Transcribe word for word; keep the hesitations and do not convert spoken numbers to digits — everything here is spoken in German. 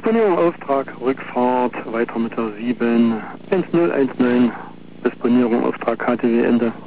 Disponierung Auftrag, Rückfahrt, weiter mit der sieben eins null eins neun, Disponierung Auftrag K T W Ende.